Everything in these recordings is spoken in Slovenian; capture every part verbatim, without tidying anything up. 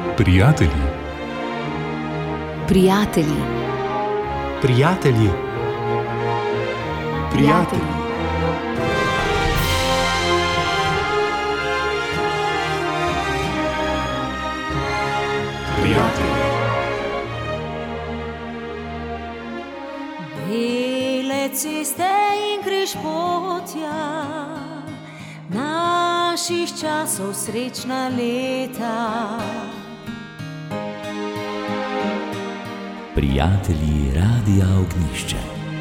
Prijatelji. Prijatelji. Prijatelji. Prijatelji. Prijatelji. Bele ceste in križpotja, naših časov srečna leta. Prijatelji Radia Ognjišče.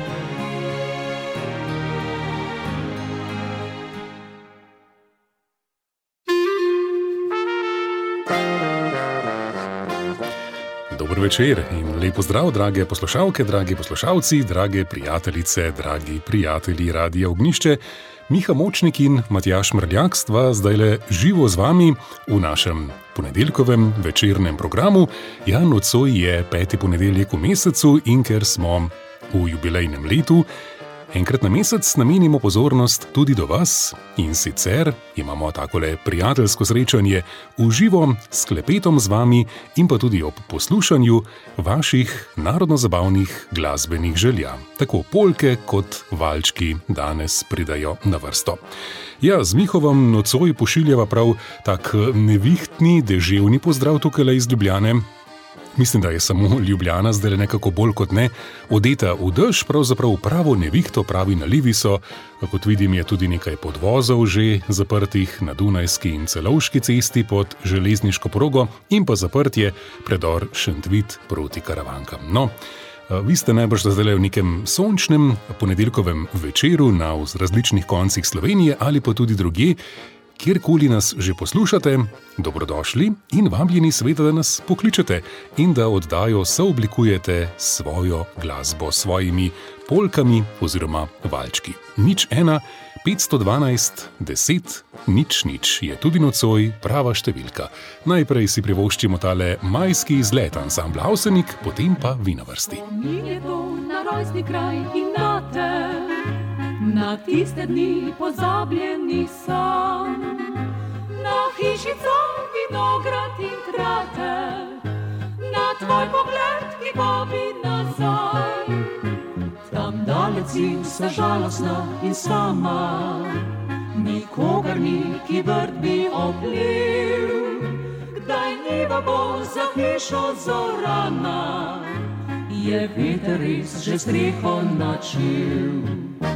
Dober večer in lep pozdrav, drage poslušalke, dragi poslušalci, drage prijateljice, dragi prijatelji Radia Ognjišče. Miha Močnik in Matjaž Mrljak stva zdajle živo z vami v našem ponedeljkovem večernem programu. Ja, nocoj je peti ponedeljek v mesecu in ker smo v jubilejnem letu, enkrat na mesec namenimo pozornost tudi do vas in sicer imamo takole prijateljsko srečanje v živo s klepetom z vami in pa tudi ob poslušanju vaših narodno-zabavnih glasbenih želja. Tako polke kot valčki danes pridajo na vrsto. Ja, z Mihovom nocoj pošiljava prav tak nevihtni, deževni pozdrav tukaj iz Ljubljane. Mislim, da je samo Ljubljana zdaj nekako bolj kot ne odeta v dež, pravzaprav pravo nevihto, pravi nalivi so. Kot vidim, je tudi nekaj podvozov že zaprtih na Dunajski in Celovški cesti pod železniško progo in pa zaprt je predor Šentvid proti Karavankam. No, vi ste najbrž zdaj v nekem sončnem ponedeljkovem večeru na različnih koncih Slovenije ali pa tudi drugje. Kjerkoli nas že poslušate, dobrodošli in vabljeni seveda, da nas pokličete in da oddajo sooblikujete svojo glasbo s svojimi polkami oziroma valčki. Nič ena, petsto dvanajst, deset, nič nič je tudi nocoj prava številka. Najprej si privoščimo tale majski izlet ansambla Avsenik, potem pa vi na vrsti. Spomin je to na rojstni kraj in na te, na tiste dni pozabljenih sanj, na hišico, vinograd in krater, na tvoj pogled, ki bavi nazaj. Tam dalec si vsa žalostna in sama, nikogar ni, ki vrt bi oplil. Kdaj niva bo za hišo zorana, je veter res že streho načil.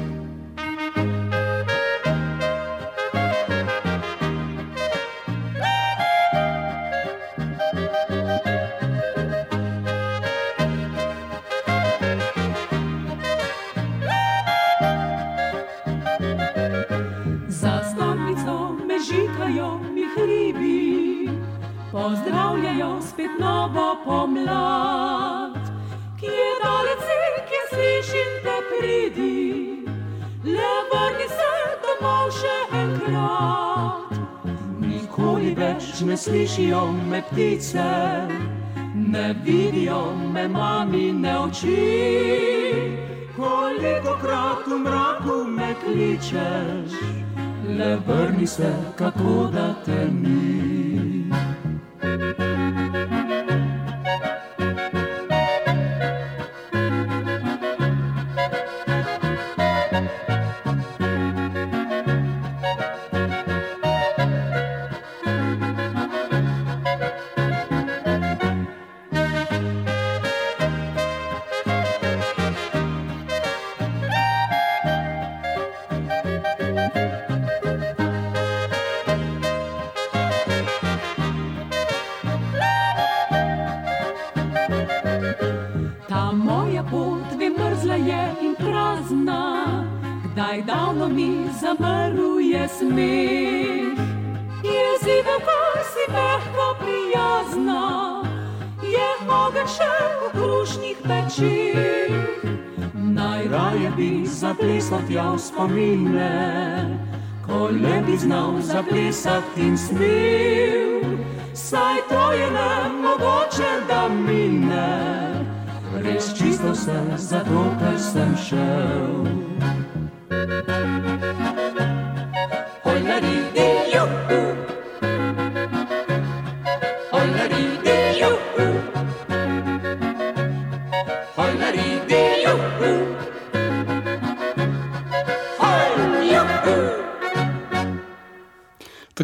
Pozdravljajo spet novo pomlad, ki je dalec si, ki slišim te pridi, le vrni se domov še enkrat. Nikoli več ne slišijo me ptice, ne vidijo me mamine oči. Kolikokrat v mraku me kličeš, le vrni se, kako da te ni. Kdaj davno mi zamrl je smeh, jezivo, kar si mehko prijazna, je ogenj še v krušnih pečih. Najraje bi zaplesal tja v spomine, ko le bi znal zaplesat in smil. Saj to je nemogoče, da mine, res čisto se, zato ker sem šel. Oj, ladi, di, juhu. Oj, ladi,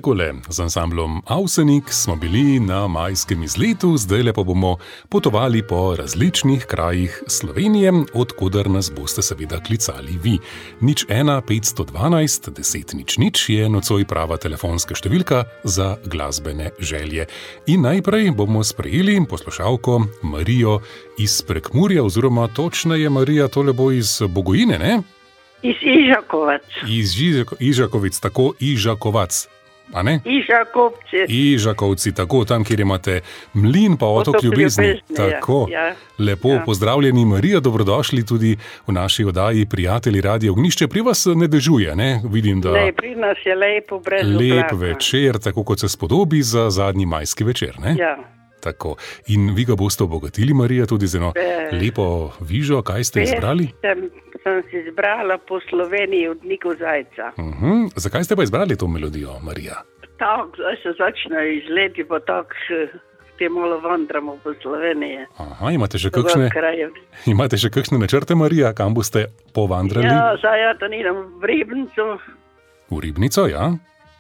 takole, z ansamblom Avsenik smo bili na majskem izletu, zdaj pa bomo potovali po različnih krajih Slovenije, odkoder nas boste seveda klicali vi. Nič ena petsto dvanajst deset nič nič je nocoj prava telefonska številka za glasbene želje. In najprej bomo sprejeli poslušalko Marijo iz Prekmurja, oziroma točneje Marija, tole bo iz Bogojine, ne? Iz Ižakovac. Iz Ižako, Ižakovic, tako Ižakovac, a ne? Ižakovci. Ižakovci, tako, tam, kjer imate mlin pa otok Otok ljubezni. ljubezni, ja, Tako, ja. lepo Ja. pozdravljeni, Marija, dobrodošli tudi v naši oddaji Prijatelji Radia Ognjišče. Pri vas ne dežuje, ne? Vidim, da Ne, pri nas je lepo, brez lep oblaka. večer, tako kot se spodobi za zadnji majski večer, ne? Ja. Tako. In vi ga boste obogatili, Marija, tudi z eno Eh, lepo vižo. Kaj ste izbrali? Sem, sem si izbrala po Sloveniji od Niko Zajca. Uh-huh. Zakaj ste pa izbrali to melodijo, Marija? Tako, zdaj se začnejo izleti, pa tako te malo vandramo po Sloveniji. Aha, imate še Po kakšne, kraju. imate še kakšne načrte, Marija, kam boste povandrali? Ja, zdaj ja, to idem v Ribnico, V Ribnico, ja?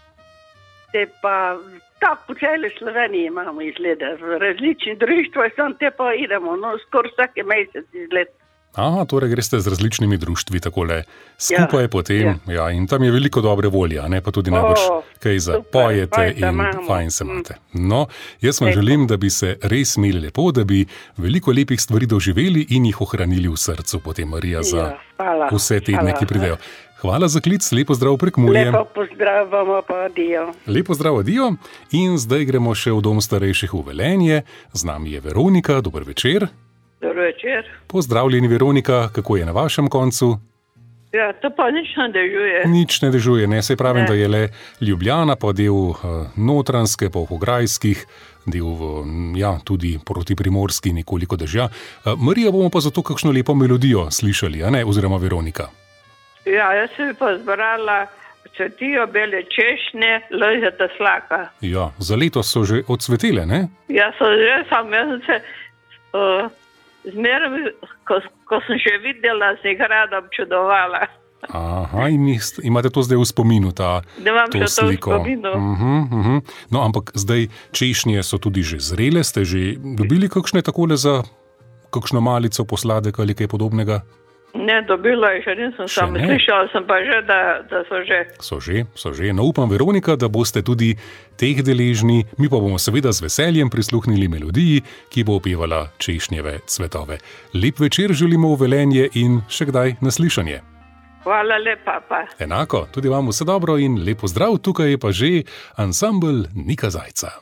te pa tako po celi Sloveniji imamo izglede. V različnih društvih sem te pa idemo, no skoraj vsak mesec izgled. Aha, torej greste z različnimi društvi takole skupaj Ja, potem, ja. ja. Ja, in tam je veliko dobre volje, a ne, pa tudi najbrž O, kaj super, zapojete fajn se in imamo. fajn se Mm. imate. No, jaz vam Lepo. želim, da bi se res imeli lepo, da bi veliko lepih stvari doživeli in jih ohranili v srcu potem, Marija, za Ja, hvala, vse tedne, hvala. ki pridejo. Hvala za klic, lepo zdrav Prekmurje. Lepo pozdravljamo, pa adijo. Lepo zdrav, adijo. In zdaj gremo še v dom starejših v Velenje. Z nami je Veronika, dober večer. Dobro večer. Pozdravljeni, Veronika, kako je na vašem koncu? Ja, to pa nič ne dežuje. Nič ne dežuje, ne, saj pravim, Ne. da je le Ljubljana, pa del uh, Notranjske, pa Pograjskih, del uh, ja, tudi proti Primorski nekoliko dežja. Uh, Marija, bomo pa zato kakšno lepo melodijo slišali, a ne, oziroma Veronika. Ja, jaz sem pa zbrala cvetijo bele češnje, lezeta slaka. Ja, za letos so že odsvetele, ne? Jaz sem že sam, jaz sem se uh, zmeraj, ko, ko sem še videla, sem jih rada občudovala. Aha, in jih- imate to zdaj v spominu, ta Da imam to še to v sliko. spominu. Uh-huh, uh-huh. No, ampak zdaj češnje so tudi že zrele, ste že dobili kakšne takole za kakšno malico, posladek ali kaj podobnega? Ne, dobila je še nisem Še sama, ne? slišala sem pa že, da, da so že. So že, so že. No, upam, Veronika, da boste tudi teh deležni, mi pa bomo seveda z veseljem prisluhnili melodiji, ki bo opevala češnjeve cvetove. Lep večer želimo v Velenje in še kdaj naslišanje. Hvala lepa, pa. Enako, tudi vam vse dobro in lepo zdrav, tukaj je pa že ansambel Nika Zajca.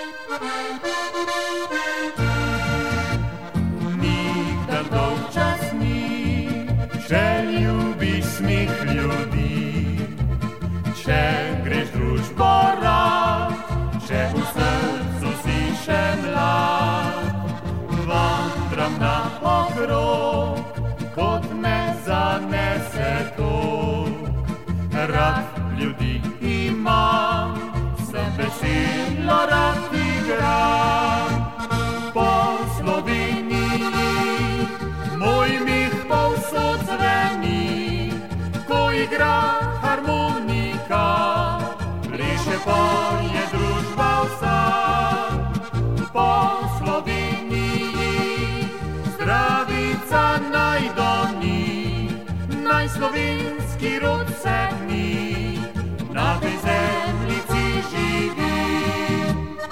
Nikdar dolgčas ni, če ljubiš smeh ljudi, če greš družbo rad, če v srcu si še mlad. Vandram na okrog, kot me zanese tok. Rad ljudi imam, sem veselo rad igram. Po Sloveniji moj mih povsod zveni, ko igra harmonika, pleše poje družba vsa. Po Sloveniji zdravica naj doni, naj slovenski rod se dni, na tej zemljici živi.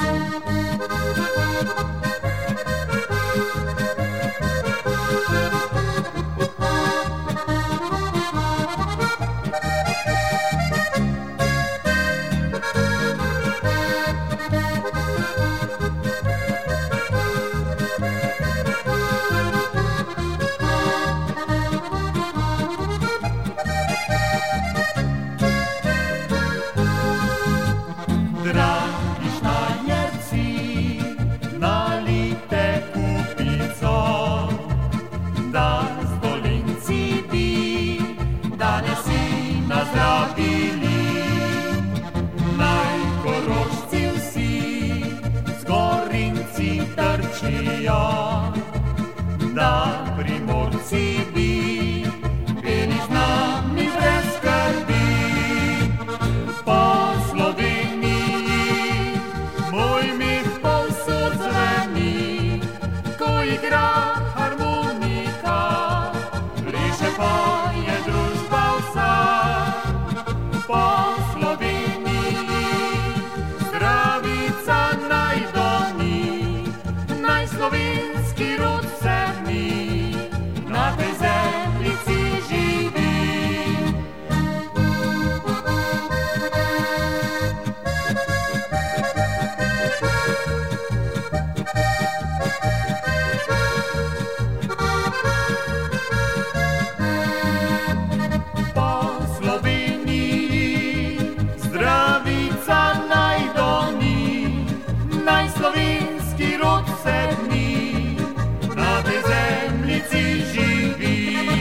slovenski rod vse dni na tej zemljici živi.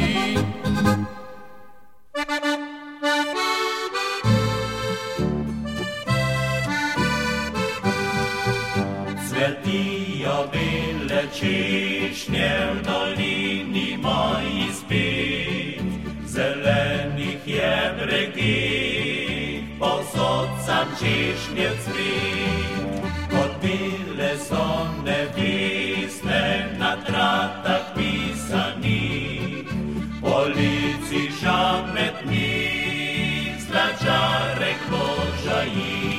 Cvetijo bele češnje v dolini moji spet, zelenih je bregih, povsod sam češnje cvet. Kot bile so nevestne na tratah pisanih, po lici žametnih, zlačarek božajih.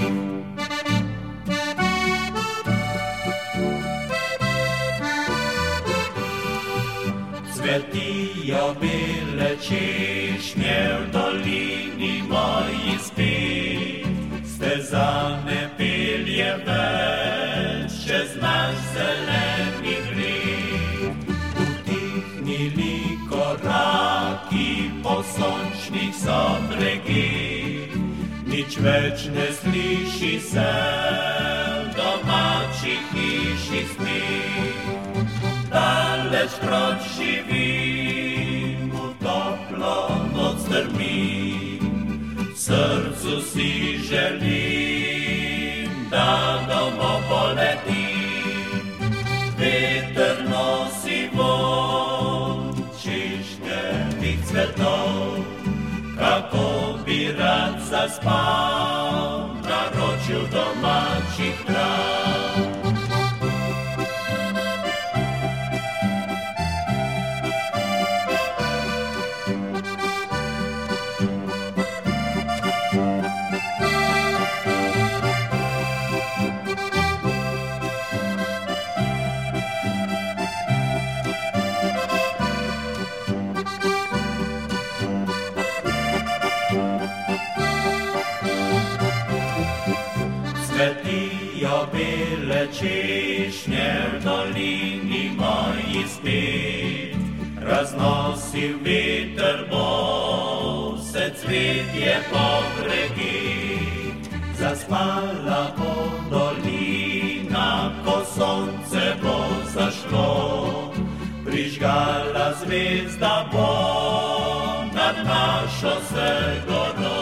Cvetijo bele češnje v dolini moji spet, stezane pelje več čez naš zeleni breg. Utihnili koraki po sončnih so bregih, nič več ne sliši se v domačih hiših smeh. Daleč proč živim, v toplo noc strmim, v srcu si želim, da domov poletim. Veter nosi vonj češnjevih cvetov, kako bi rad zaspal v naročju domačih trav. Cvetijo bele češnje v dolini moji spet, raznosil veter bo vse cvetje po bregih. Zaspala bo dolina, ko sonce bo zašlo, prižgala zvezda bo nad našo se goro.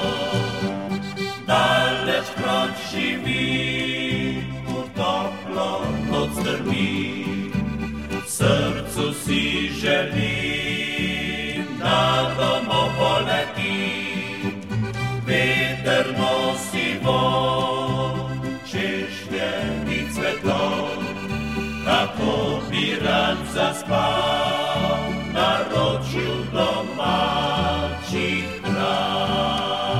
Daleč proč živim, v toplo noc strmim, v srcu si želim, da domov poletim. Veter nosi vonj češnjevih cvetov, kako bi rad zaspal v naročju domačih trav.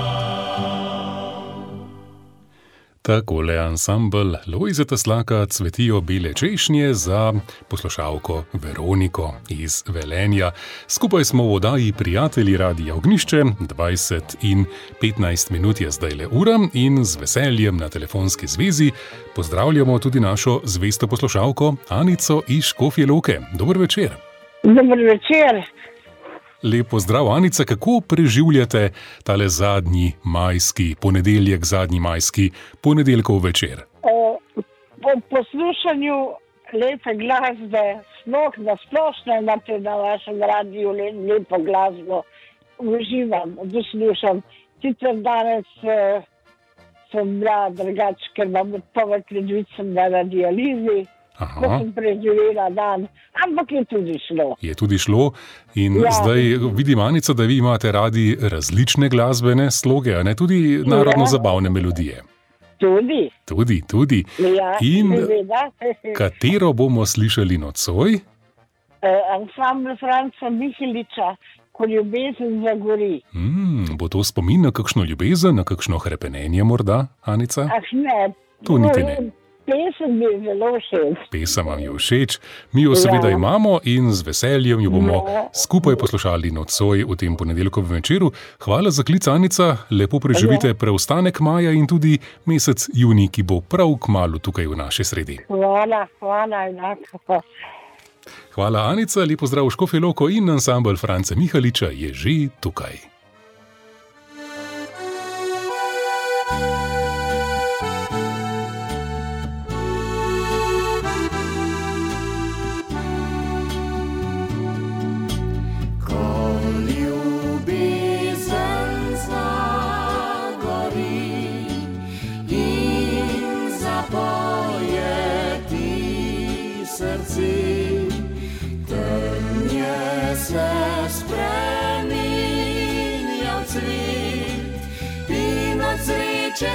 Takole ansambel Lojzeta Slaka Cvetijo bele češnje za poslušalko Veroniko iz Velenja. Skupaj smo v oddaji Prijatelji Radia Ognjišče, dvajset in petnajst minut je zdajle ura in z veseljem na telefonski zvezi pozdravljamo tudi našo zvesto poslušalko Anico iz Škofje Loke. Dober večer. Dober večer. Lep pozdrav, Anica, kako preživljate tale zadnji majski ponedeljek, zadnji majski ponedeljkov večer? Po poslušanju lepe glasbe, sploh na splošno imate na vašem radiju lepo glasbo, uživam, poslušam. Sicer danes eh, sem bila drugače, ker imam odpoved predvid, sem bila na dializi. Ko sem preživela dan, ampak je tudi šlo. Je tudi šlo in ja. Zdaj vidim, Anica, da vi imate radi različne glasbene sloge, a ne tudi narodno zabavne melodije. Tudi. Tudi, tudi. Ja, in katero bomo slišali nocoj? Uh, ansambl Franca Miheliča, Ko ljubezen zagori. Mm, bo to spomin na kakšno ljubezen, na kakšno hrepenenje morda, Anica? Ah ne. To niti ne. Pesem mi je zelo všeč. Pesem vam je všeč, mi jo seveda ja. imamo in z veseljem jo bomo ja. skupaj poslušali nocoj v tem ponedeljkovem večeru. Hvala za klic, Anica, lepo preživite ja. preostanek maja in tudi mesec junij, ki bo prav kmalu tukaj v naši sredi. Hvala, hvala enako. Hvala, Anica, lepo zdrav v Škofjo Loko in ansambl Franca Miheliča je že tukaj.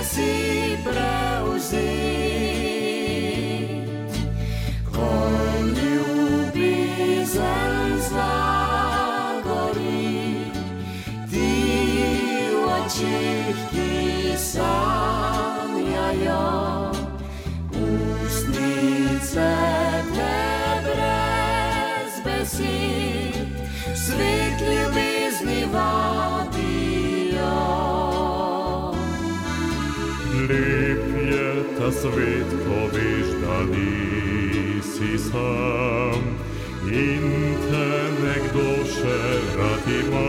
si prevzet, ko ljubezen zagori, ti v očeh, ki sanjajo, ustnice te brez besed, svet ljubezni vabijo. Lep je ta svet, ko veš, da nisi sam in te nekdo še rad ima.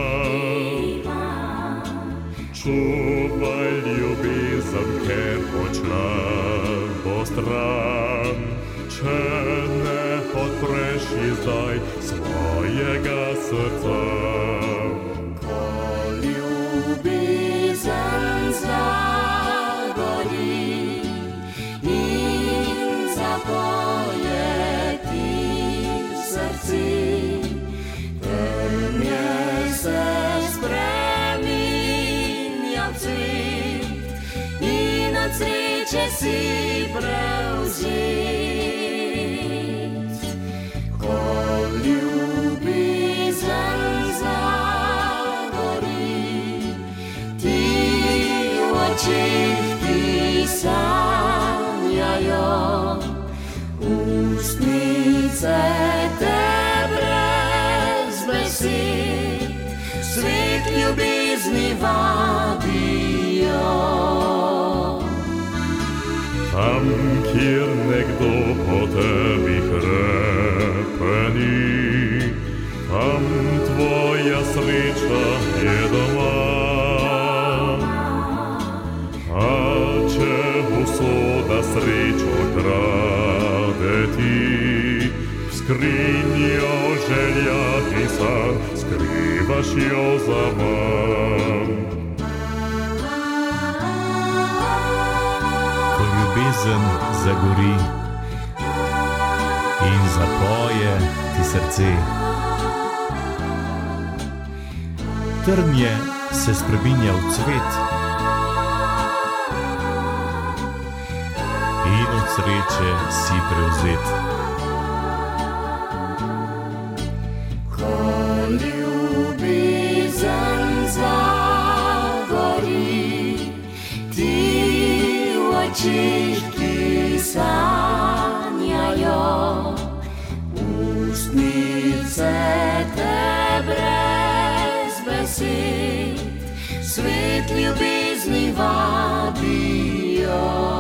Čuvaj ljubezen, ker odšla bo stran, če ne odpreš ji zdaj svojega srca. Ko ljubezen zagori in zapoje ti v srci, temnje se spreminja v cvet in od sreče si prevzet. Ko ljubezen zagori, ti v očeh, ki sanjajo, ustnice te brez besed, svet ljubezni vabijo. Tam, kjer nekdo po tebi hrepeni, tam tvoja sreča je doma. A če usoda srečo krade ti, v skrinjo želja pisan, skrivaš jo zaman. Ljubezen zagori in zapoje ti srce. Trnje se spreminja v cvet in od sreče si prevzet. Ko ljubezen zagori, ti v očeh, ki sanjajo, ustnice te brez besed, svet ljubezni vabijo.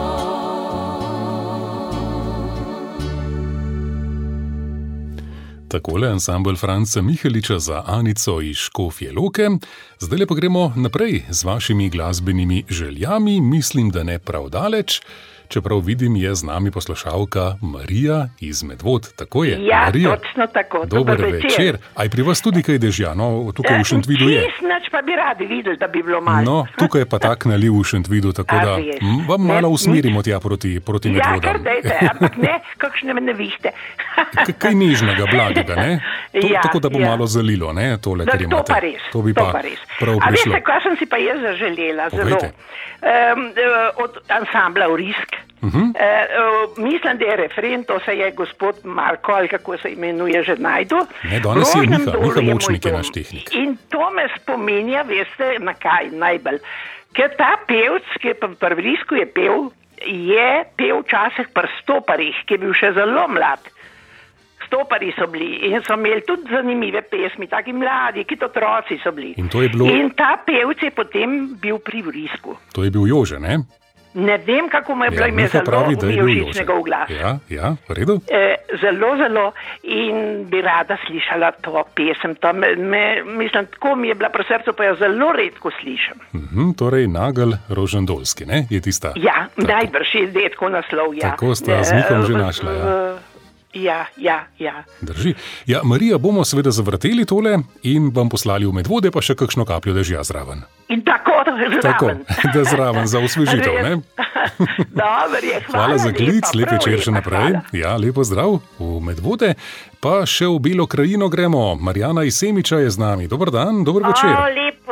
Takole ansambel Franca Miheliča za Anico iz Škofje Loke. Zdaj pa gremo naprej z vašimi glasbenimi željami, mislim, da ne prav daleč. Čeprav vidim, je z nami poslušalka Marija iz Medvod. Tako je, Ja, Marija. točno tako. Dober večer. Aj pri vas tudi kaj dežja? No, tukaj v Šentvidu je. Čisto pa bi radi videli, da bi bilo malo. No, tukaj je pa tak naliv v Šentvidu, tako A da res? m, vam Ne, malo nič. usmerimo tja proti, proti Ja, Medvodam. kar dajte, ampak ne, kakšne nevihte. K- Kaj nežnega, blagega, ne? To, Ja, tako da bo ja. malo zalilo, ne? Tole, Da, kar to imate. pa res, To bi to pa, pa res. prav A prišlo. veste, kaj sem si pa jaz zaželela? Zelo. Povejte. Um, od ansambla Vrisk. Uh-huh. Uh, uh, mislim, da je refren, to se je gospod Marko, ali kako se imenuje, že najdu. Ne, danes je V Rožnem Miha, dolu Miha je moj Močnik je dom. naš tehnik. In to me spominja, veste, na kaj najbolj. Ker ta pevc, ki je pa v Vrisku je pel, je pel včasih pri Stoparjih, ki je bil še zelo mlad. Stopari so bili in so imeli tudi zanimive pesmi, taki mladi, ki otroci so bili. In to je bilo- In ta pevc je potem bil pri Vrisku. To je bil Jože, ne? Ne vem, kako mu je bilo ime, Miha zelo pravi, da je bil Jože. mišičnega v glas. Ja, ja, v redu. E, zelo, zelo in bi rada slišala to pesem. To me, me, mislim, tako mi je bila pri srcu, pa jo zelo redko slišim. Mhm, torej, Nagel Rožendolski, ne? Je tista. Ja, Tako. najbrž je detko naslov. Ja. Tako sta z Mihom že E, našla, ja. v- Ja, ja, ja. Drži. Ja, Marija, bomo seveda zavrteli tole in vam poslali v Medvode pa še kakšno kapljo dežja zraven. In tako, zraven. Tako, da zraven za osvežitev, ne? Dobar je, hvala, Hvala za klic, lepa, lep prav večer še lepa, naprej. hvala. Ja, lepo zdrav v Medvode. Pa še v Belo krajino gremo. Marjana iz Semiča je z nami. Dober dan, dober večer. O, lep pozdrav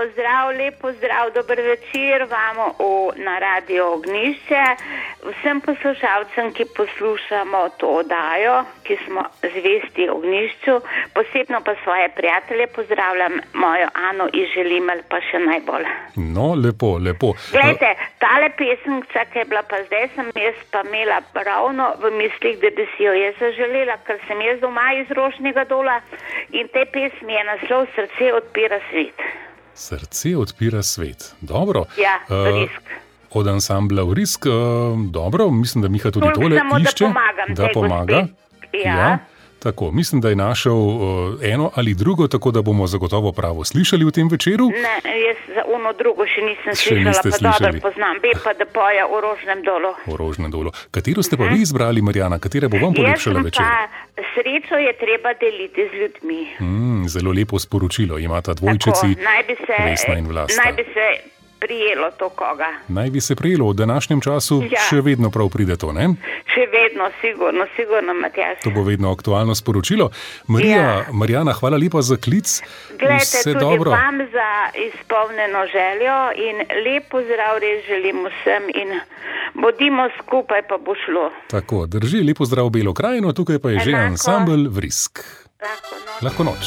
pozdrav, lep pozdrav, dober večer vam v, na Radio Ognjišče, vsem poslušalcem, ki poslušamo to oddajo, ki smo zvesti Ognjišču, posebno pa svoje prijatelje pozdravljam, mojo Ano iz Želimelj pa še najbolj. No, lepo, lepo. Glejte, tale pesemca, ki je bila pa zdaj, sem jaz pa imela ravno v mislih, da bi si jo jaz zaželela, ker sem jaz doma iz Rožnega dola in te pesmi je naslov Srce odpira svet. Srce odpira svet. Dobro. Ja, Vrisk. Uh, od ansambla Vrisk. Uh, dobro, mislim, da Miha tudi Toliko tole samo, išče. Da pomagam. Da pomaga. Ja. Ja. Tako, mislim, da je našel uh, eno ali drugo, tako da bomo zagotovo pravo slišali v tem večeru. Ne, jaz za ono drugo še nisem Še slišala, niste pa slišali. dobro poznam. Ve pa, da poja v Rožnem dolu. V Rožnem dolu. Katero ste pa vi izbrali, Marjana? Katera bo vam polepšala večer? Jaz sem pa srečo je treba deliti z ljudmi. Mm, zelo lepo sporočilo. Imata dvojčici Tako, naj bi se, Vesna in Vlasta. naj bi se prijelo to koga. Naj bi se prijelo. V današnjem času Ja. še vedno prav pride to, ne? Še vedno, sigurno, sigurno, Matjaž. To bo vedno aktualno sporočilo. Marija, Ja. Marjana, hvala lepa za klic. Glejte, Vse tudi dobro. vam za izpolnjeno željo in lep pozdrav res želim vsem in bodimo skupaj, pa bo šlo. Tako, drži, lepo zdrav Belo krajino, tukaj pa je že Enako. ansambel Vrisk. Lahko noč. Lahko noč.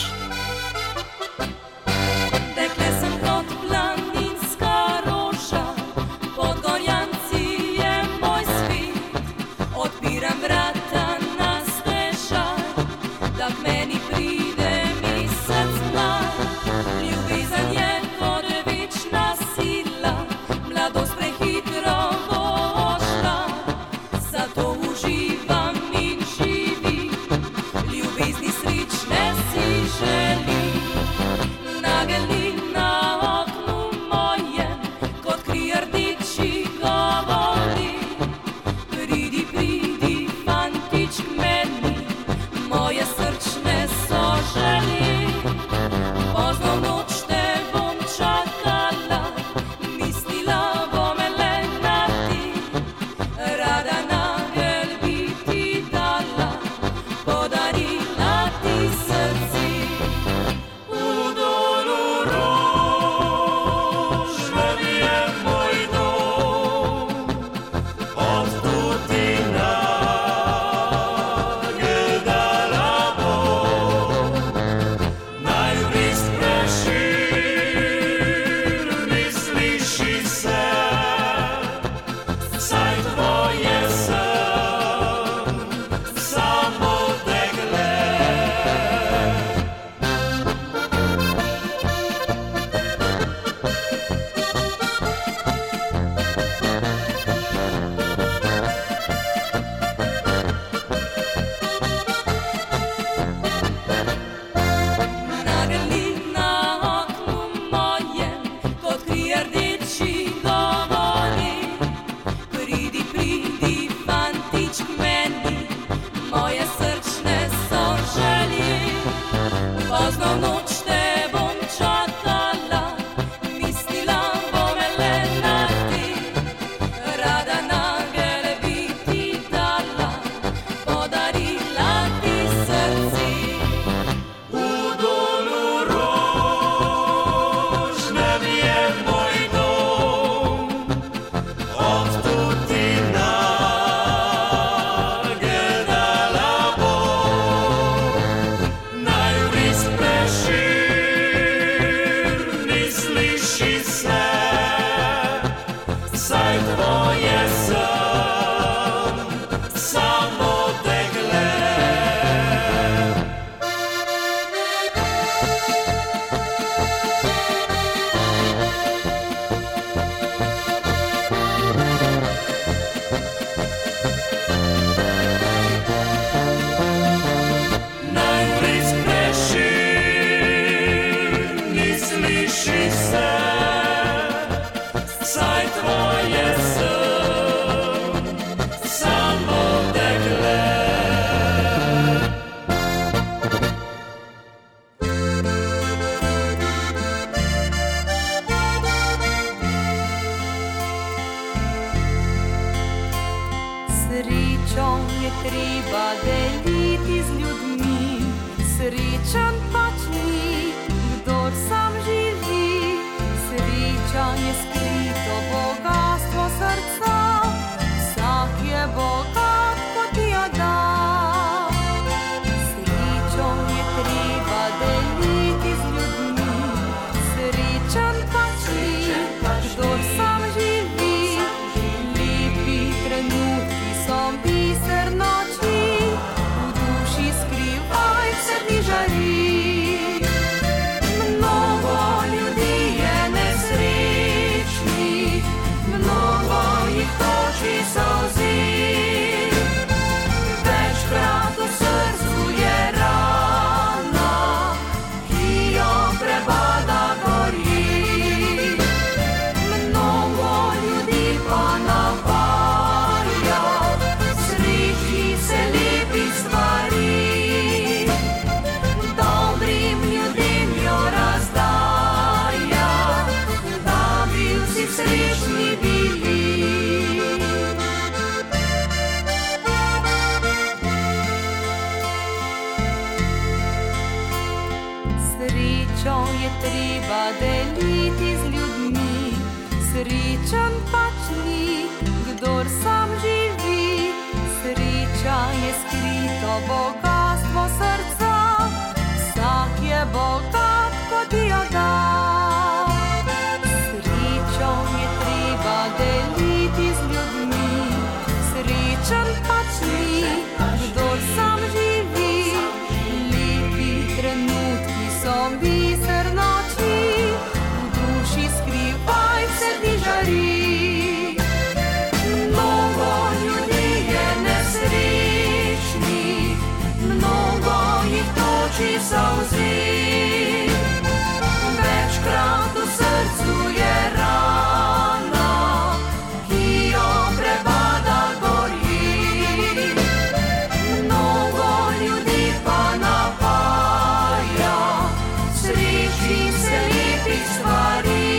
Dekle sem kot planinska roža, pod gorjanci je moj svet. Odpiram vrata na stežaj, da k meni pride mesec mlad. Ljubezen je kot večna sila, mladost prehitro bo šla. Zato uživam in živim, ljubezni srečne si želim. Nagelji na oknu mojem, kot kri rdeči govori. Pridi, pridi, fantič k meni, moje srčne so želje. Pozno v noč te bom čakala, mislila bom le na ti. Rada nagel bi ti dala, podarila ti srce. U dolu Rožnem je moj dom, od tu ti nagel dala bom. Naj vrisk preširni sliši se, saj tvoje sem, samo dekle. Nagelji na oknu mojem, kot kri rdeči govori. Pridi, pridi, fantič k meni, moje srčne so želje. Pozno v noč te bom čakala, mislila bom le na te. Rada nagel bi ti dala, podarila ti srce. U dolu Rožnem je moj dom, od tu ti nagel dala bom. Naj vrisk preširni sliši se, saj tvoje sem, samo dekle. Naj vrisk preširni sliši se, saj tvoje sem, samo dekle. Srečo je treba deliti z ljudmi, srečen pač ni, kdor sam živi. Srečo Sreča je skrito bogatstvo srca, vsak je bogat, kot jo da. Srečo je treba deliti z ljudmi, srečen pač ni, kdor sam živi. Lepi trenutki so biser noči, v duši skrivaj vse dni žari. Mnogo ljudi je nesrečnih, mnogo jih toči solzi. Večkrat v srcu je rana, ki jo prebada gori. Mnogo ljudi pa navaja, sreči se lepi stvari. Dobrim ljudem jo razdaja, da bi vsi srečni bili. Srečo je treba deliti z ljudmi, srečen pač ni, kdor sam živi. Sreča je skrito bogatstvo srca, vsak je bogat, kot jo da. Srečo je treba deliti z ljudmi, srečen pač ni, kdor sam živi. Lepi trenutki so biser noči, v duši skrivaj vse dni žari. Mnogo ljudi je nesrečnih, mnogo jih toči solzi. Večkrat v srcu je rana, ki jo prebada gori. Mnogo ljudi pa navaja, sreči se lepih stvari.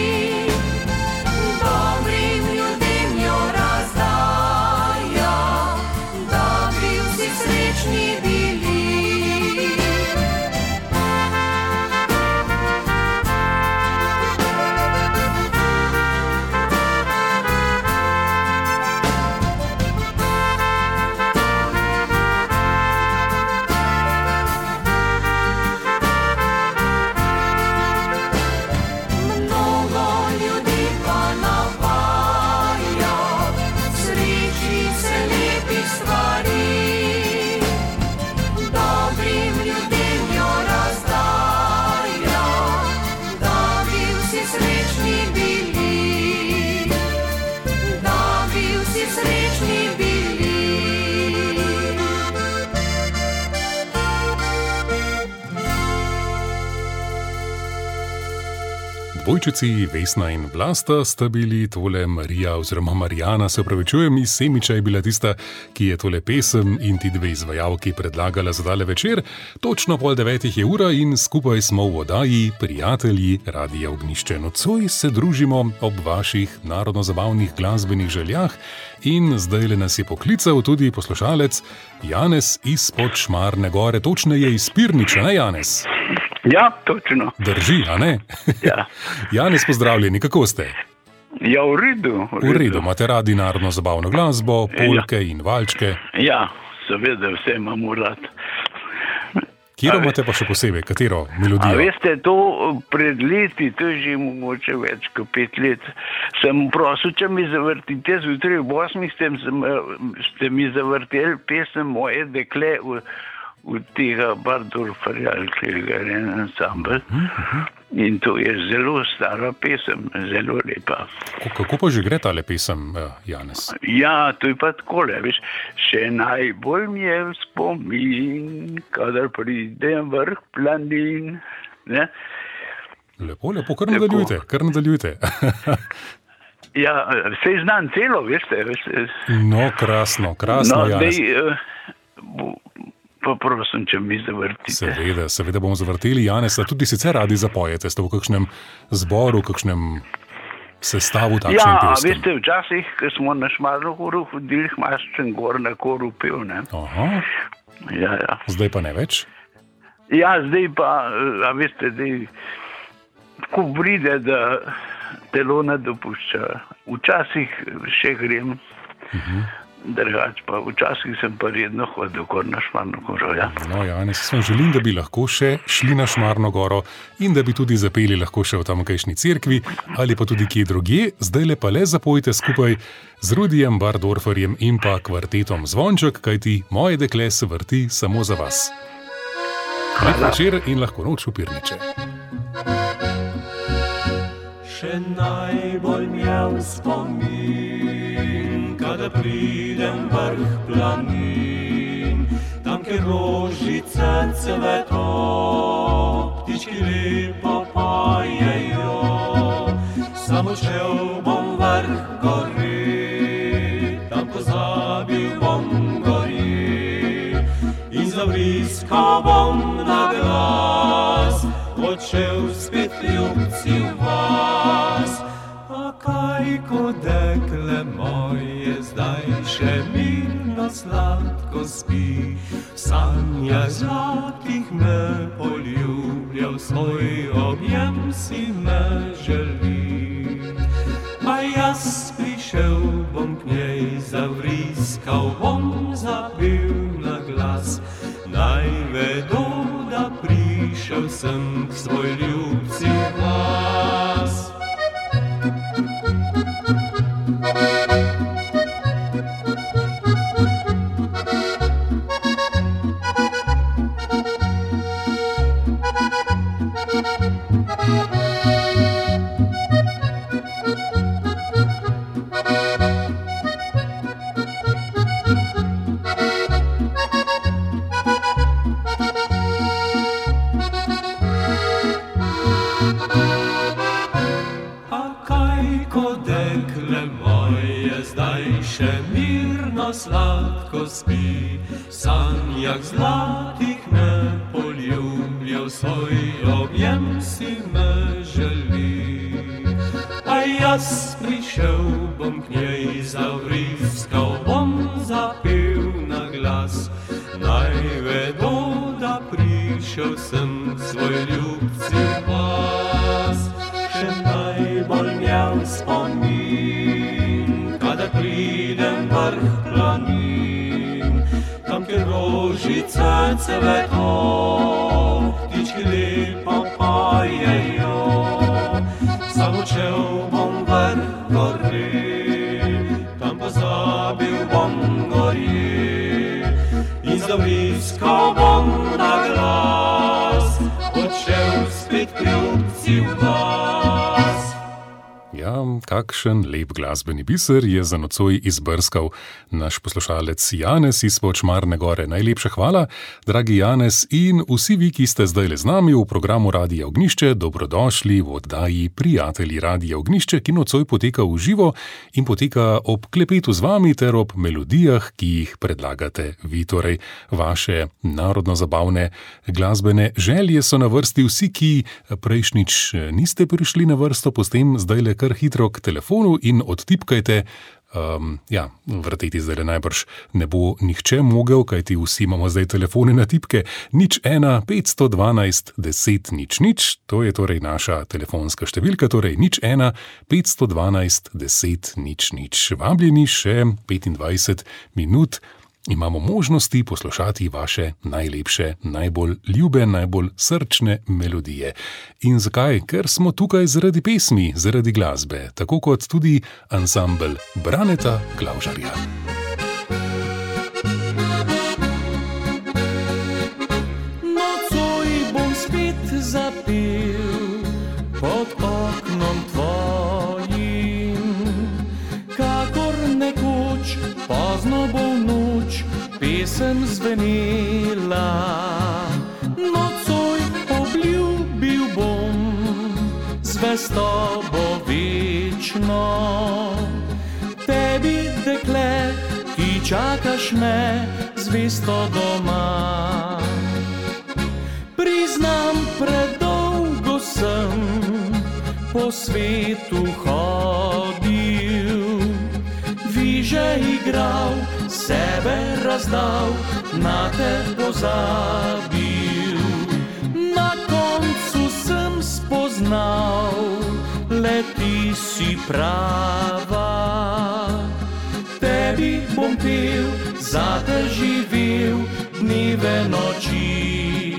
Dobrim ljudem jo razdaja, da bi vsi srečni bili. Mnogo ljudi pa navaja, sreči se lepih stvari. Dobrim ljudem jo razdaja, da bi vsi srečni bili. Da bi vsi srečni bili. Dvojčici Vesna in Vlasta sta bili, tole Marija oziroma Marijana, se opravičujem, iz Semiča je bila tista, ki je tole pesem in ti dve izvajalki predlagala za tale večer. Točno pol devetih je ura in skupaj smo v oddaji Prijatelji Radia Ognjišče. Nocoj se družimo ob vaših narodno-zabavnih glasbenih željah in zdajle nas je poklical tudi poslušalec Janez izpod Šmarne gore, točneje iz Pirniča, ne Janez? Ja, točno. Drži, a ne? Ja. Janez, pozdravljeni, kako ste? Ja, v redu. V redu, imate radi narodno-zabavno glasbo, polke ja. in valčke? Ja, seveda, vse imamo rad. Kjero imate pa še posebej, katero melodijo? A veste, to pred leti, to je že mogoče več kot pet let, sem prosil, če mi zavrtite, zjutraj v osmih ste, ste mi zavrteli pesem Moje dekle v, v tega Bardorferja, katerega je en ansambl. Uh-huh. In to je zelo stara pesem, zelo lepa. Kako pa že gre tale pesem, Janez? Ja, to je pa takole, veš, še najbolj mi je spomin, kadar pridem vrh planin, ne? Lepo, lepo, kar nadaljujte, kar nadaljujte. Ja, sej znam celo, veste, veste. No, krasno, krasno, no, Janez. Dej, uh, pa prosim, če mi zavrtite. Seveda, seveda bomo zavrteli, Janez, a tudi sicer radi zapojete, ste v kakšnem zboru, v kakšnem sestavu takšnim ja, pestem? Ja, veste, včasih, ko smo na Šmarno goru hodili, Hmaščen gor na koru pil, ne. Aha. Ja, ja. Zdaj pa ne več? Ja, zdaj pa, a veste, zdaj, ko pride, da telo ne dopušča. Včasih še grem, uh-huh. drugač pa včasih sem pa redno hodil kor na Šmarno goro. Ja. No, Janez, sem želim, da bi lahko še šli na Šmarno goro in da bi tudi zapeli lahko še v tamkajšnji cerkvi ali pa tudi kje drugje. Zdaj le pa le zapojte skupaj z Rudijem Bardorferjem in pa kvartetom Zvonček, kajti moje dekle se vrti samo za vas. Lep večer in lahko noč v Pirniče. Še najbolj mjav spomin, kada pridem vrh planin, tam, kjer rožice cveto, ptički lepo pojejo. Samo šel bom vrh gori, tam pozabil bom gori, in zavriskal bom na glas, odšel spet ljubci v vas. A kaj, ko dekle moje zdaj še mirno sladko spi, v sanjah zlatih me poljubljal, svoj objem si me želi. A jaz prišel bom k njej, zavriskal bom, zapil na glas, naj vedo, da prišel sem k svoj ljubci vas. Sladko spi, v sanjah zlatih me poljubljal, svoj objem si me želi. A jaz prišel bom k njej, zavriskal bom, zapil na glas, naj vedo, da prišel sem svoj ljubci vas. Še najbolj mjav spomin, kada pridem vrh planin, tam, kjer rožice cveto, ptički lepo pojejo. Samo odšel bom vrh gori, tam pozabil bom gori, in zavriskal bom na glas, odšel spet k ljubci v vas. Ja, kakšen lep glasbeni biser je za nocoj izbrskal naš poslušalec Janez izpod Šmarne gore. Najlepša hvala, dragi Janez, in vsi vi, ki ste zdaj le z nami v programu Radia Ognišče, dobrodošli v oddaji Prijatelji Radia Ognišče, ki nocoj poteka v živo in poteka ob klepetu z vami ter ob melodijah, ki jih predlagate vi. Torej, vaše narodno-zabavne glasbene želje so na vrsti. Vsi, ki prejšnjič niste prišli na vrsto, postem zdaj le kar hitro k telefonu in odtipkajte. Um, ja, vrteti zdaj najbrž ne bo nihče mogel, kajti vsi imamo zdaj telefone na tipke. Nič ena, petsto dvanajst, deset, nič, nič. To je torej naša telefonska številka, torej nič ena, petsto dvanajst, deset, nič, nič. Vabljeni še petindvajset minut. Imamo možnosti poslušati vaše najlepše, najbolj ljube, najbolj srčne melodije. In zakaj? Ker smo tukaj zaradi pesmi, zaradi glasbe, tako kot tudi ansambel Braneta Klavžarja. Nocoj bom spet zapel pod oknom tvojim, kakor nekoč pozno bo noč pesem zvenela. Nocoj obljubil bom zvestobo večno, tebi, dekle, ki čakaš me zvesto doma. Priznam, predolgo sem po svetu hodil, viže igral, sebe razdal, na te pozabil. Na koncu sem spoznal le ti si prava. Tebi bom pil, zate živel dneve noči.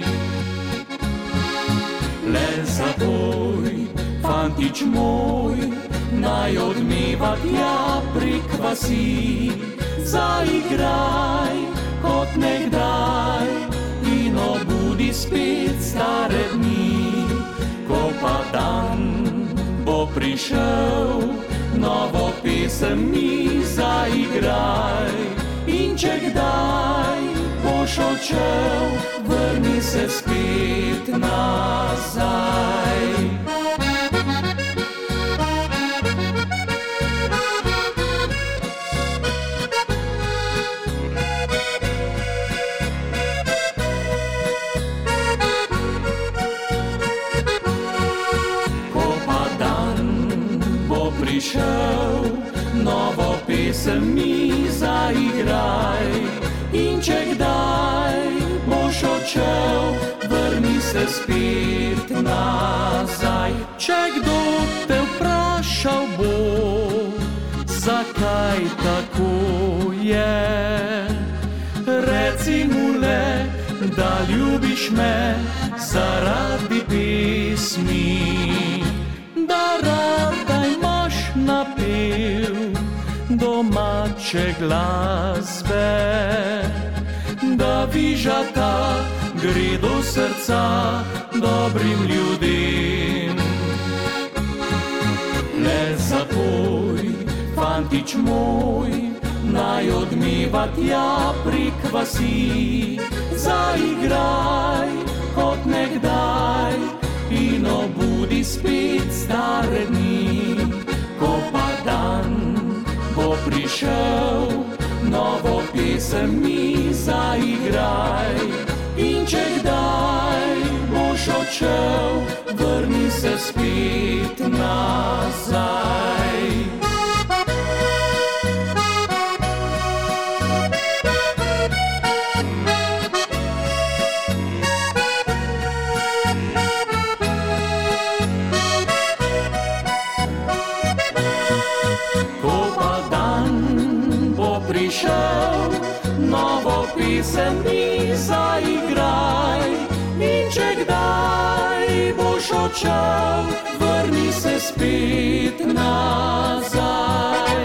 Le za tvoj, fantič moj, naj odmeva tja prikvasi. Zaigraj kot nekdaj in obudi spet stare dni. Ko pa dan bo prišel, novo pesem mi zaigraj. In če kdaj boš odšel, vrni se spet nazaj. Prišel, novo pesem mi zaigraj. In če kdaj boš odšel, vrni se spet nazaj. Če kdo te vprašal bo, zakaj tako je, reci mu le, da ljubiš me zaradi pesmi. Da rada imaš napev domače glasbe, da vižata gre do srca dobrim ljudem. Le za tvoj, fantič moj, naj odmeva tja prikvasi. Zaigraj kot nekdaj in obudi spet stare dni. Ko pa dan bo prišel, novo pesem mi zaigraj. In če kdaj boš odšel, vrni se spet nazaj. Novo pesem mi zaigraj. In če kdaj boš odšel, vrni se spet nazaj.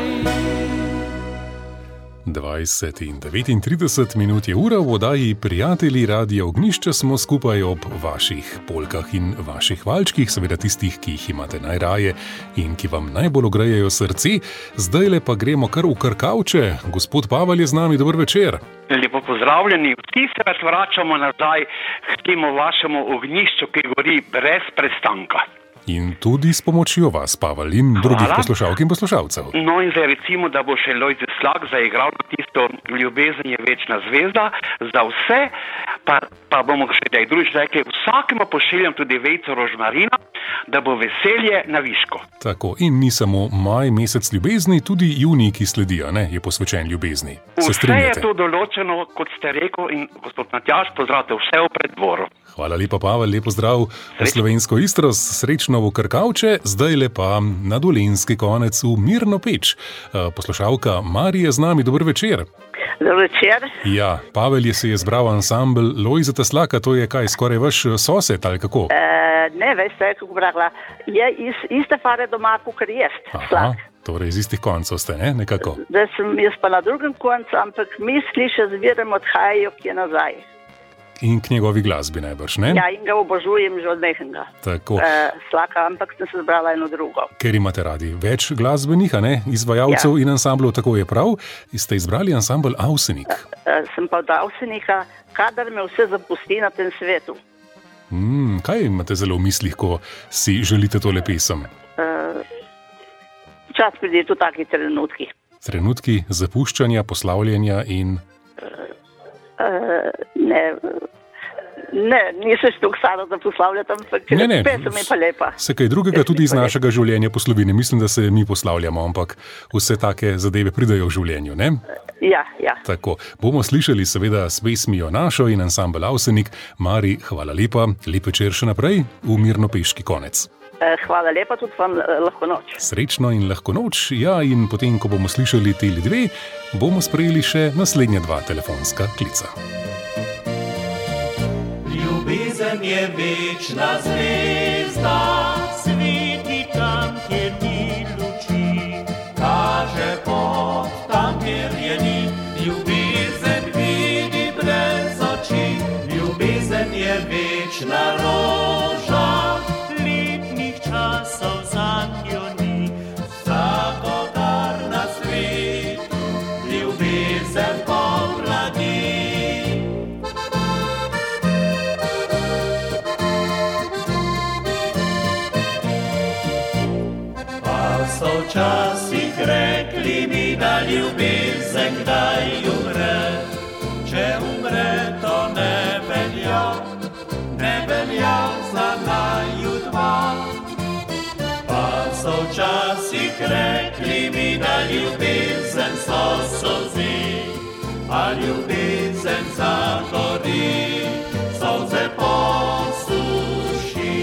dvajset in devetintrideset minut je ura, v oddaji Prijatelji Radia Ognjišče smo skupaj ob vaših polkah in vaših valčkih, seveda tistih, ki jih imate najraje in ki vam najbolj ogrejejo srce. Zdajle pa gremo kar v Krkavče. Gospod Pavel je z nami, dober večer. Lepo pozdravljeni. Vsi se vas vračamo nazaj k temu vašemu ognjišču, ki gori brez prestanka. In tudi s pomočjo vas, Pavel, in Hvala. Drugih poslušalk in poslušalcev. No in zdaj recimo, da bo še Lojze Slak zaigral tisto Ljubezen je večna zvezda za vse, pa, pa bomo še daj drugič rekli, vsakemu pošiljam tudi vejco rožmarina, da bo veselje na višku. Tako, in ni samo maj mesec ljubezni, tudi junij, ki sledi, a ne, je posvečen ljubezni. Se vse je to določeno, kot ste rekel, in gospod Matjaž, pozdravite vse v Preddvoru. Hvala lepa, Pavel, lepo zdrav v slovensko Istro, srečno v Krkavče, zdaj lepa na dolenjski konec v Mirno Peč. Poslušalka Marija z nami, dober večer. Dober večer. Ja, Pavel je se je zbral ansambl Lojzeta Slaka, to je kaj, skoraj vaš sosed, ali kako? E, ne, veste, kako bi rekla, je iz iste fare doma, kakor jaz, Slak. Torej iz istih koncev ste, ne, nekako? Da sem jaz pa na drugem koncu, ampak misli še zviram odhajajo kje nazaj. In k njegovi glasbi najbrž, ne? Ja, in ga obožujem že od nekega. Tako. E, Slaka, ampak sem se zbrala eno drugo. Ker imate radi več glasbenih, a ne, izvajalcev ja. In ansamblov, tako je prav, ste izbrali ansambl Avsenik. E, e, sem pa od Avsenika, kadar me vse zapusti na tem svetu. Mm, kaj imate zelo v mislih, ko si želite tole pesem? E, čas pride v takih trenutkih. Trenutki zapuščanja, poslavljanja in... Uh, ne, ne, nisem štuk sada, da poslavljam, ampak ne, ne, pesem je pa lepa. Se kaj drugega tudi iz našega življenja po Sloveniji. Mislim, da se mi poslavljamo, ampak vse take zadeve pridajo v življenju, ne? Ja, ja. Tako, bomo slišali seveda s pesmijo našo in ansambl Avsenik. Mari, hvala lepa, lep večer še naprej v Mirnopeški konec. Hvala lepa, tudi vam lahko noč. Srečno in lahko noč. Ja, in potem, ko bomo slišali teli dve, bomo sprejeli še naslednja dva telefonska klica. Ljubezen je večna zvezda, sveti tam, kjer ni luči, kaže pot tam, kjer je ni. Ljubezen vidi brez oči, ljubezen je večna roža, letnih časov zanjo ni. Vsakogar na svetu ljubezen pomladi. So včasih rekli mi, da ljubezen kdaj umre. Če umre, to ne velja, ne velja za naju dva. Pa so včasih rekli mi, da ljubezen so solzi, a ljubezen zagori, solze posuši.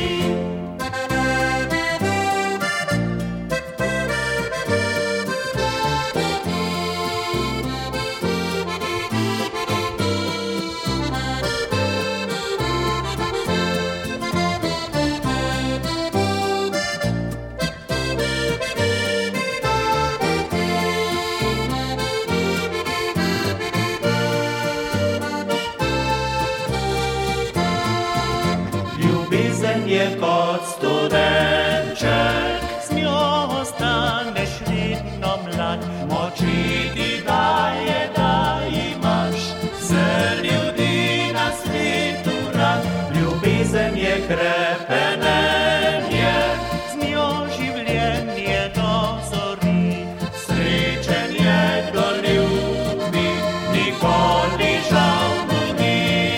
Je kot studenček, z njo ostaneš vedno mlad, moči ti daje, da imaš vse ljudi na svetu rad. Ljubezen je hrepenenje, z njo življenje dozori, srečen je, kdo ljubi, nikoli žal mu ni.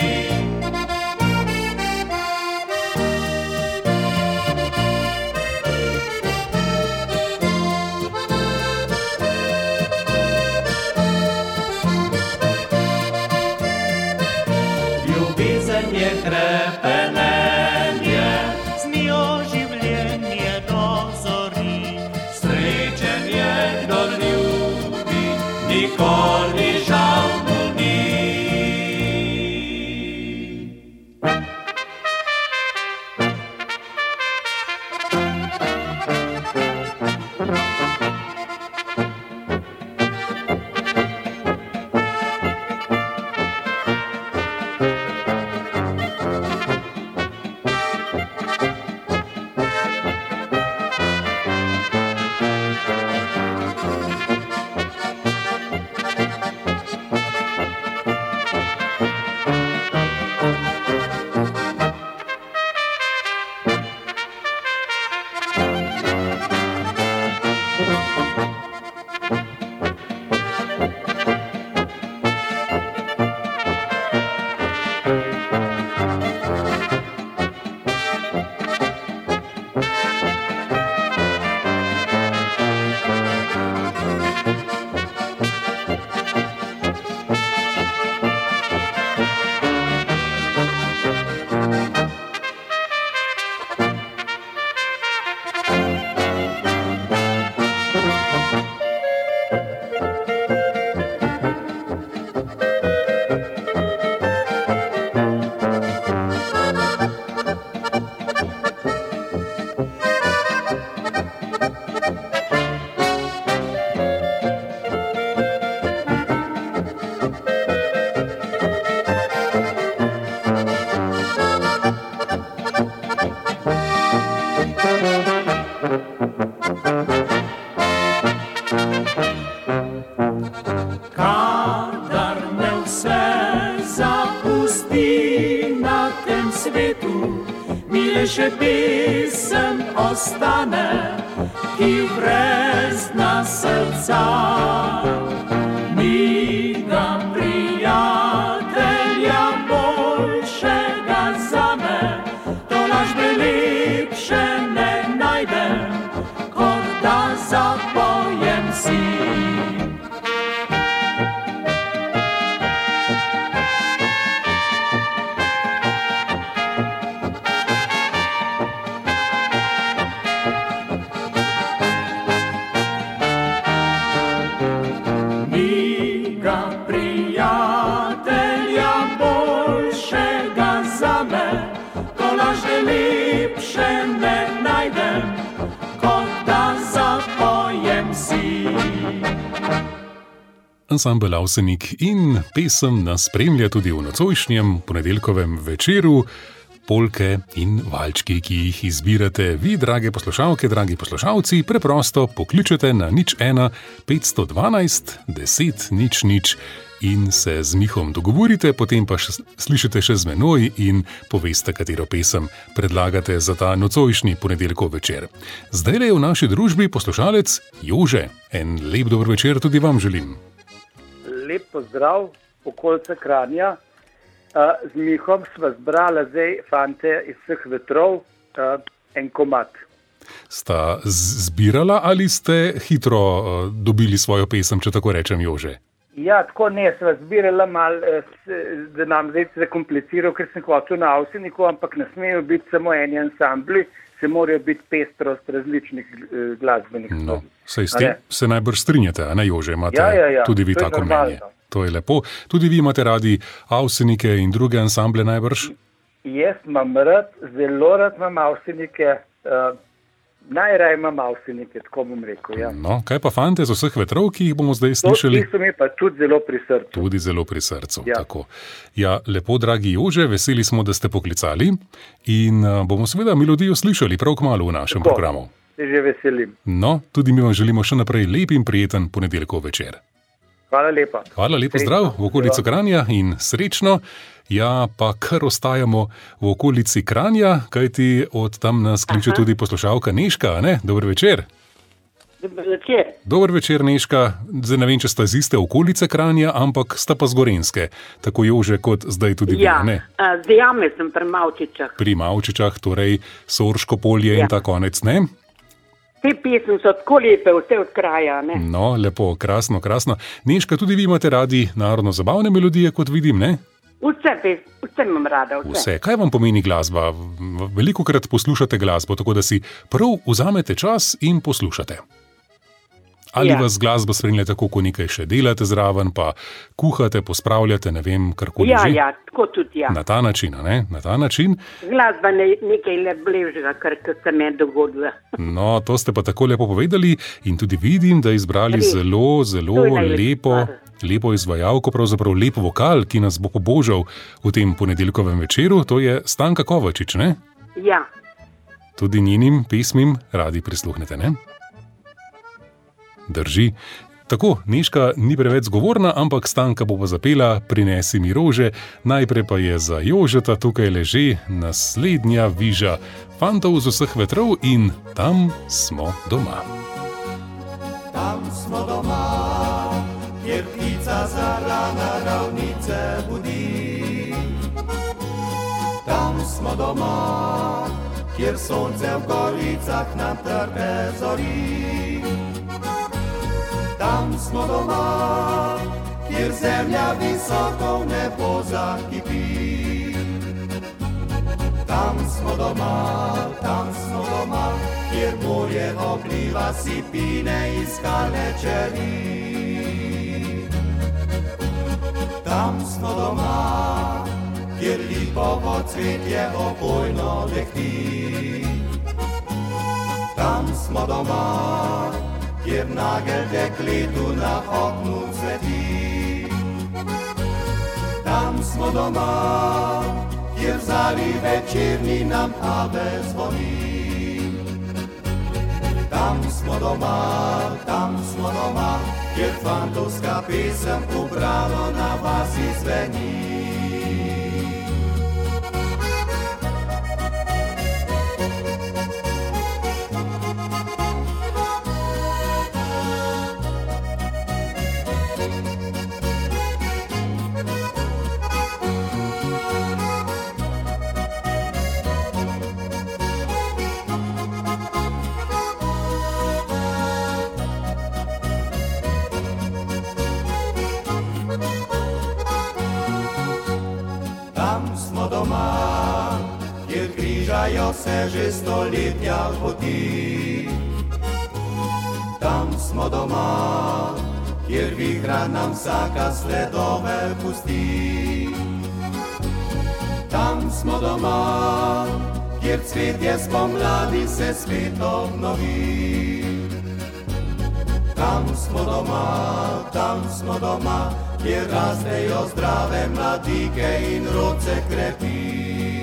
Je hrepenenje, z njo življenje dozori, srečen je, kdo ljubi, nikoli žal mu ni. še pesem ostane, ki brezna srca. Ni ga prijatelja boljšega zame, to lažbe lepše ne najdem, kot da zapojem si. prijatelja boljšega zame, to lažne lepše ne najdem, kot da zapojem si. Ansambel Avsenik in pesem nas spremlja tudi v nocojšnjem ponedeljkovem večeru, polke in valčki, ki jih izbirate vi, drage poslušalke, dragi poslušalci, preprosto pokličete na nič ena petsto dvanajst deset nič nič in se z Mihom dogovorite, potem pa še, slišite še z menoj in poveste, katero pesem predlagate za ta nocojšnji ponedeljkov večer. Zdaj je v naši družbi poslušalec Jože. En lep dober večer tudi vam želim. Lep pozdrav, okolica Kranja. Uh, z Mihom sva zbrala zdaj fante iz vseh vetrov uh, en komad. Sta zbirala ali ste hitro uh, dobili svojo pesem, če tako rečem, Jože? Ja, tako ne, sva zbirala mal, da nam zdaj se kompliciral, ker sem hotel na Avseniku, ampak ne smejo biti samo eni ansambli, se morajo biti pestrost različnih uh, glasbenih no, sej s tem se najbrž strinjate, a ne, Jože? Imate ja, ja, ja. tudi vi tako mnenje. To je lepo. Tudi vi imate radi Avsenike in druge ansamble najbrž? Jaz imam rad, zelo rad imam Avsenike, uh, najraje imam Avsenike, tako bom rekel. Ja. No, kaj pa fante z vseh vetrov, ki jih bomo zdaj slišali? To so mi pa tudi zelo pri srcu. Tudi zelo pri srcu, ja. Tako. Ja, lepo, dragi Jože, veseli smo, da ste poklicali in uh, bomo seveda melodijo slišali prav kmalu v našem tako, programu. Se že veselim. No, tudi mi vam želimo še naprej lep in prijeten ponedeljkov večer. Hvala lepa. Hvala, lepo zdrav v okolico Kranja in srečno. Ja, pa kar ostajamo v okolici Kranja, kajti od tam nas kliče tudi poslušalka Nežka, ne? Dober večer. Dober večer. Dober večer, Nežka. Zdaj ne vem, če sta z iste okolice Kranja, ampak sta pa z Gorenjske. Tako Jože kot zdaj tudi ja, vi, ne? Ja, zdaj jame sem pri Mavčičah. Pri Mavčičah, torej Sorško polje ja. In ta konec, ne? Te pesmi so tako lepe, vse od kraja, ne? No, lepo, krasno, krasno. Nežka, tudi vi imate radi narodno-zabavne melodije, kot vidim, ne? Vse, vse imam rada, vse. Vse. Kaj vam pomeni glasba? Velikokrat poslušate glasbo, tako da si prav vzamete čas in poslušate. Ali ja. Vas glasba spremlja tako, ko nekaj še delate zraven, pa kuhate, pospravljate, ne vem, karkoli ja, že? Ja, tako tudi ja. Na ta način, ne? Na ta način. Glasba ne, nekaj le bližega, kar se me dogodilo. No, to ste pa tako lepo povedali in tudi vidim, da izbrali Res. zelo, zelo lepo, lepo izvajalko, pravzaprav lep vokal, ki nas bo pobožal v tem ponedeljkovem večeru, to je Stanka Kovačič, ne? Ja. Tudi njenim pesmim radi prisluhnete, ne? Drži. Tako, Nežka ni preveč zgovorna, ampak Stanka bo pa zapela Prinesi mi rože, najprej pa je za Jožeta tukaj leže naslednja viža fantov z vseh vetrov in Tam smo doma. Tam smo doma, kjer ptica zarana ravnice budi. Tam smo doma, kjer sonce v goricah nam trpe zori. Tam smo doma, kjer zemlja visoko v nebo zakipi. Tam smo doma, tam smo doma, kjer morje obliva sipine iz skalne čeri. Tam smo doma, kjer lipovo cvetje opojno lehti. Tam smo doma, kjer nagel dekletu na oknu cveti. Tam smo doma, kjer v zali večerni nam ave zvoni. Tam smo doma, tam smo doma, kjer fantovska pesem ubrano na vasi zveni. Križajo se že stoletja poti. Tam smo doma, kjer vihra nam vsaka sledove pusti. Tam smo doma, kjer cvetje spomladi se svet obnovi. Tam smo doma, tam smo doma, kjer rastejo zdrave mladike in rod se krepi.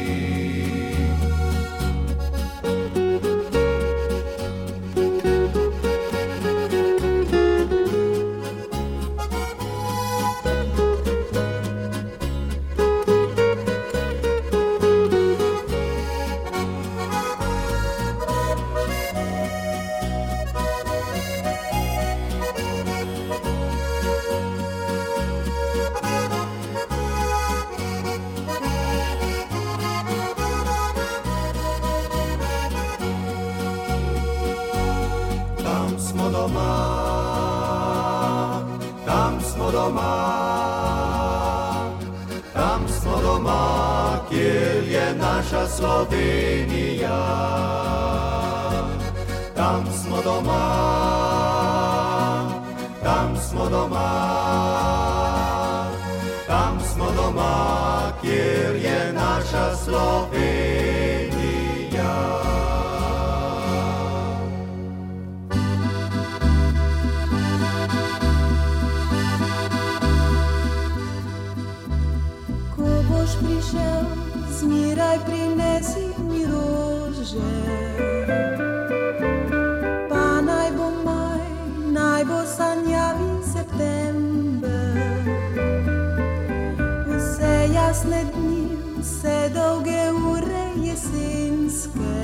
Slovenija, tam smo doma, tam smo doma, tam smo doma, kjer je naša Slovenija. Ko boš prišel, zmiraj prinesi mi rože, pa naj bo maj, naj bo sanjavi september. Vse jasne dni, vse dolge ure jesenske,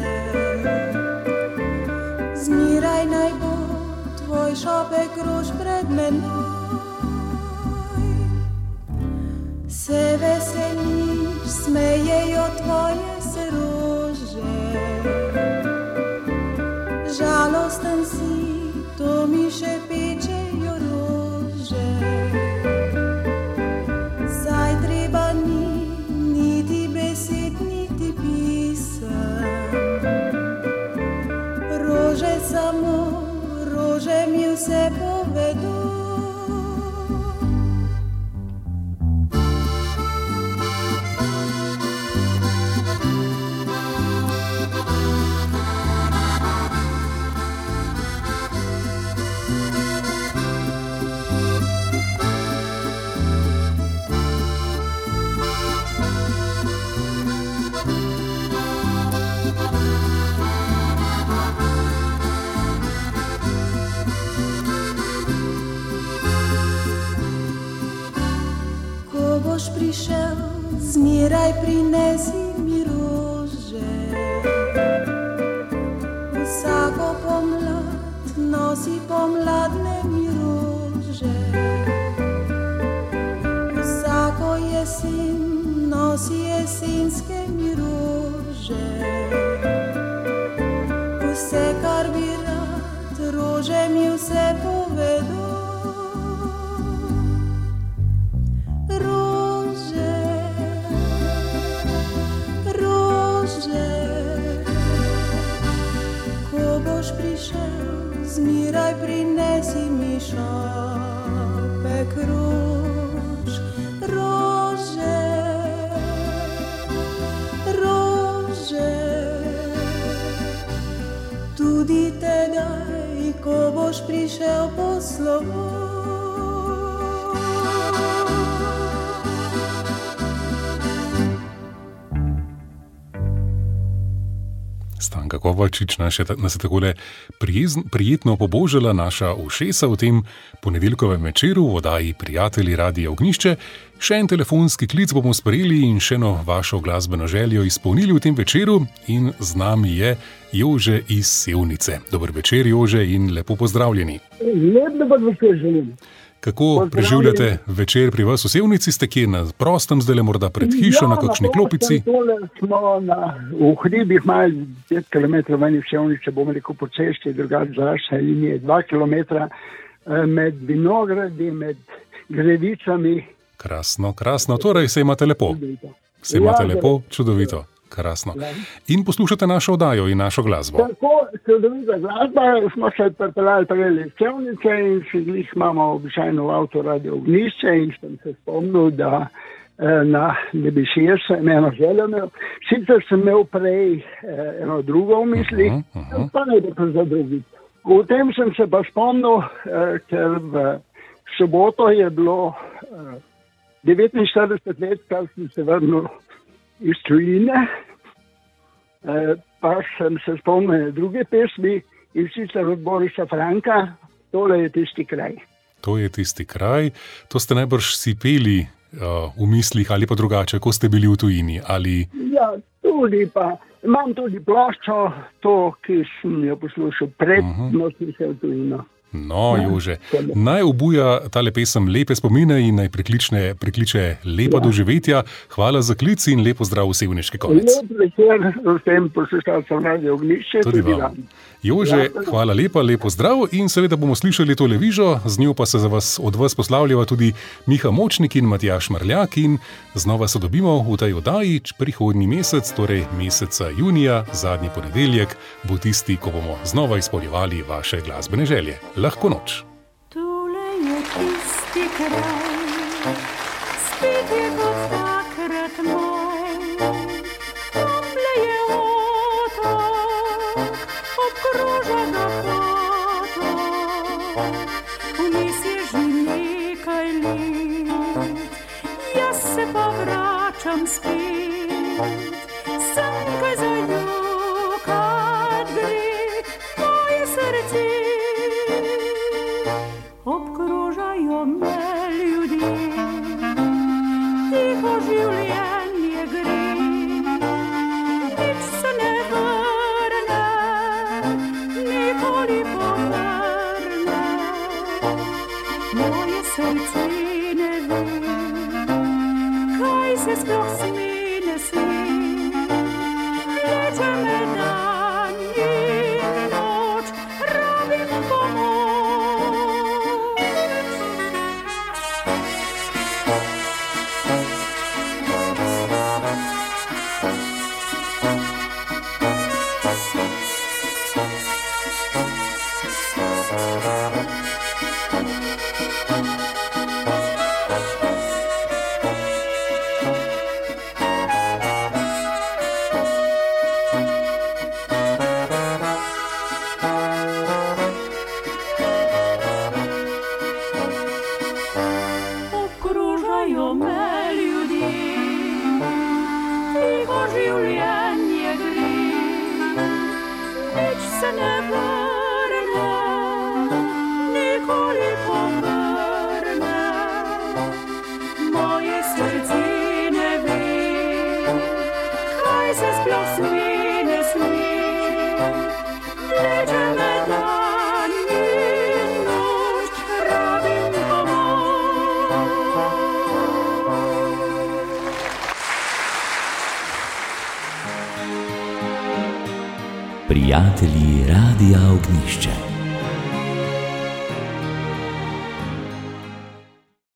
zmiraj naj bo tvoj šopek rož pred menoj. Se veseliš, smejejo tvoje se rože, žalosten si, to mi še pečejo rože. Saj treba ni, niti besed, niti pisem, rože samo, rože mi vse povedo. Prišel, zmiraj prinesi mi rože, vsako pomlad nosi pomladne mi rože, vsako jesen nosi jesenske mi rože. Vse, kar bi rad, rože mi vse povedo. Zmiraj prinesi mi šopek rož, rože, rože. Tudi tedaj, ko boš prišel po slovo. Stanka Kovačič nas je takole prijezn, prijetno pobožala naša ušesa v tem ponedeljkovem večeru v oddaji Prijatelji Radia Ognjišče. Še en telefonski klic bomo sprejeli in še eno vašo glasbeno željo izpolnili v tem večeru in z nami je Jože iz Sevnice. Dober večer, Jože, in lepo pozdravljeni. Lep dober večer želim. Kako preživljate večer pri vas v Sevnici? Ste kje na prostem, zdaj morda pred hišo, ja, na kakšni klopici? Ja, tole smo na, v hribih, malo pet kilometrov meni v Sevnici, bomo rekel po cesti, drugače zračne linije, dva kilometra med vinogradi, med gredičami. Krasno, krasno, torej se imate lepo. Se imate ja, lepo, čudovito. Krasno. In poslušate našo oddajo in našo glasbo. Tako, čudovita glasba, smo se pripeljali prej iz Sevnice in si jih imamo običajno v avtoradio Ognjišče in sem se spomnil, da na Nebešir sem eno željo imel. Sicer sem imel prej eno drugo v misli, uh -huh, uh -huh. pa ne bi to za drugi. V tem sem se pa spomnil, ker v soboto je bilo devetinštirideset let, kar sem se vrnil iz tujine, pa sem se spomnil druge pesmi in sicer od Borisa Franka, Tole je tisti kraj. To je tisti kraj, to ste najbrž si peli v mislih ali pa drugače, ko ste bili v tujini? Ali... Ja, tudi pa. Imam tudi ploščo, to, ki sem jo poslušal pred, uh-huh. no sem se v tujino. No, Jože, naj obuja tale pesem lepe spomine in naj priklične, prikliče lepa ja. doživetja. Hvala za klic in lepo zdrav v Sevniški konec. Lep večer vsem poslušalcem Radio Ognjišče. Tudi vam. Jože, ja. hvala lepa, lepo zdrav in seveda bomo slišali tole vižo, z njo pa se za vas, od vas poslavljava tudi Miha Močnik in Matjaž Mrljak in znova se dobimo v tej oddaji prihodnji mesec, torej meseca junija, zadnji ponedeljek, bo tisti, ko bomo znova izpolnjevali vaše glasbene želje. Lahko noč. Tole je tisti kraj, spet je kot takrat maj. Tamle je otok, obkroža ga potok. Vmes je že nekaj let, jaz se pa vračam spet. Sem kaj zajokat gre, moje srce. Obkrožajo me ljudje, tiho življenje gre, nič se ne vrne, nikoli povrne. Moje srce ne ve, kaj se sploh sme, ne sme. Vleče me dan in noč, rabim pomoč. Prijatelji Radia Ognjišče.